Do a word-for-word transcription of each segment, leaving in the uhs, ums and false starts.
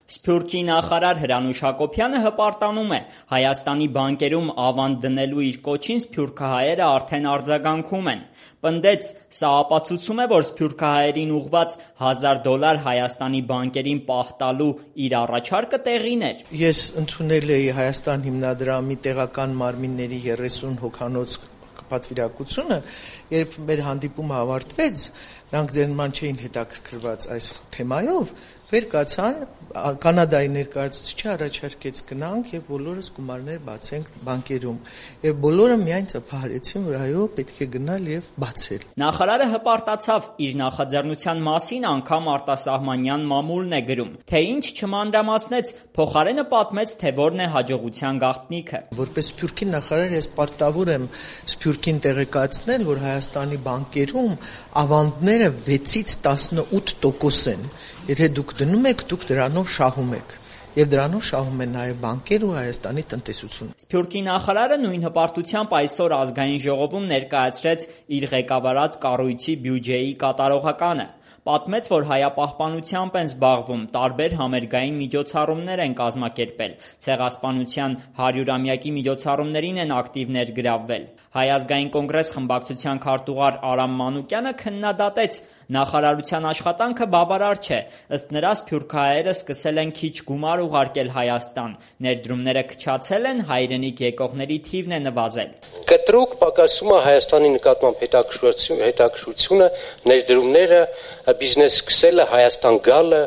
Սփյուռքի նախարար Հրանուշ Հակոբյանը հպարտանում է Հայաստանի բանկերում ավանդ դնելու իր կոչին սփյուռքահայերը արդեն արձագանքում են։ Պնդեց, սա ապացուցում է, որ սփյուռքահայերին ուղղված հազար դոլար Հայաստանի բանկերին պահ տալու իր առաջարկը տեղին էր։ Ես ընդունել էի Հայաստան հիմնադրամի տեղական մարմինների երեսուն հոգանոց պատվիրակությունը, երբ մեր հանդիպումը ավարտվեց, նրանք ձեր նման չէին հետաքրքրված այս թեմայով, վեր կացան, Կանադայի ներկայացուցիչը առաջարկեց գնանք եւ բոլորս գումարներ բացենք բանկերում, եւ բոլորը միայն ծափահարեցին, որ այո, պետք է գնալ եւ բացել։ Նախարարը հպարտացավ, իր նախաձեռնության մասին անգամ արտասահմանյան մամուլն է գրում, թե ինչ չմանրամասնեց, փոխարենը պատմեց, թե որն է հաջողության գաղտնիքը։ Որպես Սփյուռքի նախարար ես պարտավոր եմ Սփյուռքին տեղեկացնել, որ Հայաստանի բանկերում ավանդները վեցից տասնութ տոկոս են։ Եթե դուք դնում եք, դուք դրանով շահում եք, եւ դրանով շահում են նաեւ բանկեր ու Հայաստանի տնտեսությունը։ Սփյուռքի նախարարը նույն հպարտությամբ այսօր ազգային ժողովում ներկայացրեց իր ղեկավարած կառույցի բյուջեի կատարողականը։ Պատմեց, որ հայապահպանությամբ են զբաղվում, տարբեր համերգային միջոցառումներ են կազմակերպել, ցեղասպանության հարյուրամյակի միջոցառումներին են ակտիվ ներգրավվել։ Հայ ազգային կոնգրես խմբակցության քարտուղար Արամ Մանուկյանը քննադատեց նախարարության աշխատանքը բավարար չէ, ըստ նրա սփյուռքահայերը սկսել են քիչ գումար ուղարկել Հայաստան, ներդրումները քչացել են, հայրենիք եկողների թիվն է նվազել։ Կտրուկ պակասում է Հայաստանի նկատմամբ հետաքրքրությունը, ներդրումները, բիզնես սկսելը, Հայաստան գալը։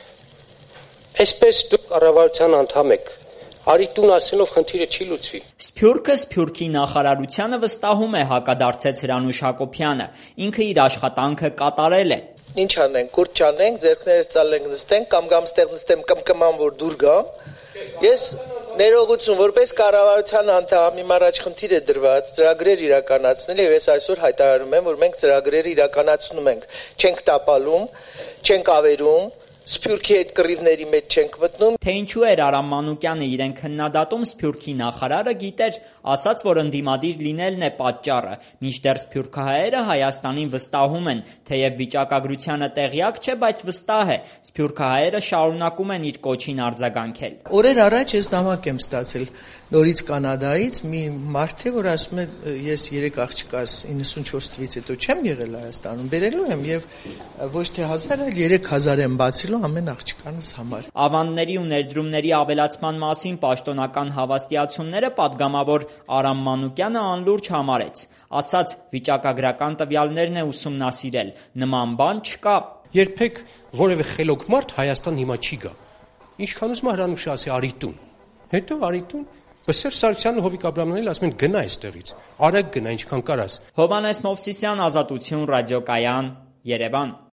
Այսպես դուք կառավարության անդամ եք, արիտուն ասելով խնդիրը չի լուծվի։ Սփյուռքը Սփյուռքի նախարարությանը վստահում է, հակադարձեց Հրանուշ Հակոբյանը, ինքը իր աշխատանքը կատարել է։ Ինչ անենք, կուրտ չանենք, ձեռքներս ծալենք նստենք, կամ կամ ստեղ նստեմ կմկման, որ դուր գամ։ Ես ներողություն, որպես կառավարության անդամ, իմ առաջ խնդիր է դրված ծրագրեր իրականացնել, եւ ես այսօր հայտարարում եմ, որ մենք ծրագրերը իրականացնում ենք, չենք տապալում, չենք ավերում, Սփյուռքի այդ կռիվների մեջ չենք մտնում։ Թե ինչու էր Արամ Մանուկյանը իրեն քննադատում, Սփյուռքի նախարարը գիտեր, ասաց, որ ընդդիմադիր լինելն է պատճառը, մինչդեռ սփյուռքահայերը Հայաստանին վստահում են, թեև վիճակագրությանը տեղյակ չէ, բայց վստահ է, սփյուռքահայերը շարունակում են իր կոչին արձագանքել։ Օրեր առաջ ես նամակ եմ ստացել նորից Կանադայից մի մարդ է, որ ասում է, ես երեք աղջկաս իննսունչորս թվականից հետո չեմ եղել Հայաստանում, բերելու եմ եւ ոչ թե հազար, այլ երեք հազար եմ բացելու ամեն աղջկանս համար։ Ավանդների ու ներդրումների ավելացման մասին պաշտոնական հավաստիացումները պատգամավոր Արամ Մանուկյանը անլուրջ համարեց, ասաց, վիճակագրական տվյալներն է ուսումնասիրել, նման բան չկա։ Երբեք որևէ խելոք մարդ Հայաստան հիմա չի գա։ Ինչքան ուզում Հրանուշը ասի արիտուն, հետո արիտուն Բսեր Սարգսյանը Հովիկ Աբրահամյանին ասում են գնա այստեղից, արագ գնա ինչքան կարաս։ Հովհաննես Մովսիսյան, Ազատություն, ռադիոկայան, Երևան։